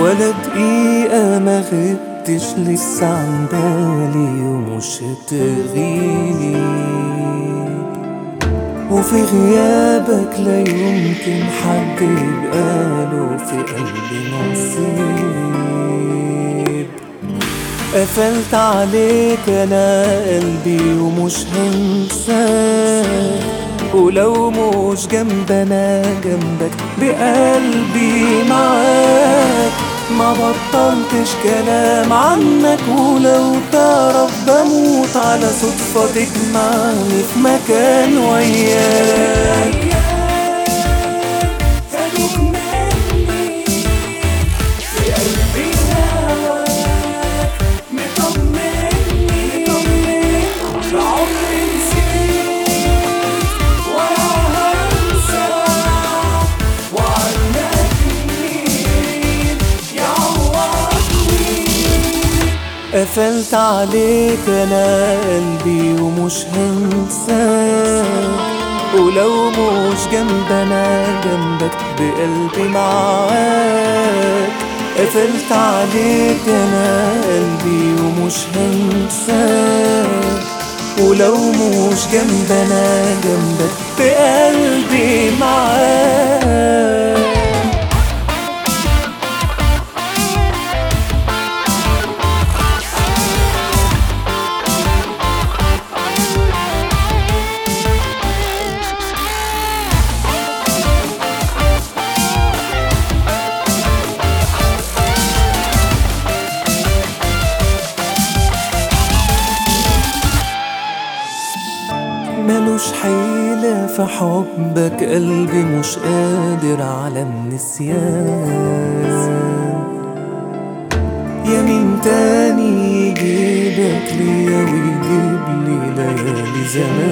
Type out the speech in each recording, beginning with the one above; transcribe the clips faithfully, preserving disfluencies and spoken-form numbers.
ولا دقيقة ما غبتش لسه عن بالي ومش هتغيب، وفي غيابك لا يمكن حد يبقاله في قلبي نصيب. قفلت عليك انا قلبي ومش هنساك، ولو مش جنبنا جنبك بقلبي معاك. ما بطلتش كلام عنك، ولو تعرف بموت على صدفة تجمعني في مكان وياك. قفلت عليك انا قلبي ومش هنساك، ولو مش جنبنا جنبك بقلبي معاك. قفلت عليك انا قلبي ومش هنساك، ولو مش جنبنا جنبك بقلبي معاك. ملوش حيلة في حبك قلبي مش قادر على النسيان. يمين تاني يجيبك ليا ويجيب لي ليالي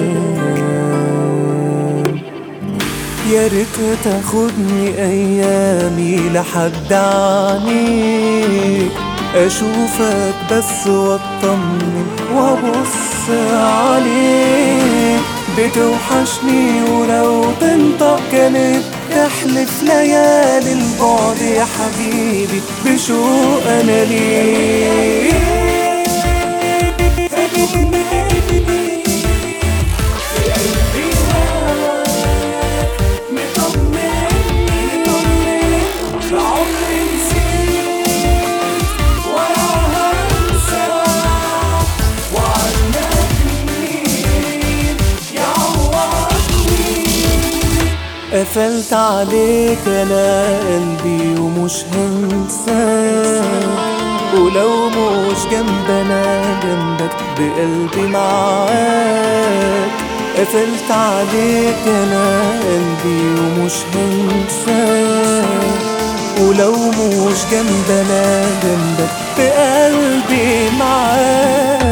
زمان. يا ريت تاخدني ايامي لحد عنيك، اشوفك بس واطمن وابص عليك. بتوحشني ولو تنطق كانت تحلف ليالي البعد يا حبيبي بشوق انا ليك. قفلت عليك انا قلبي ومش هنساك، ولو مش جنبنا جنبك بقلبي معاك. قفلت عليك انا قلبي ومش هنساك، ولو مش جنبنا جنبك بقلبي معاك.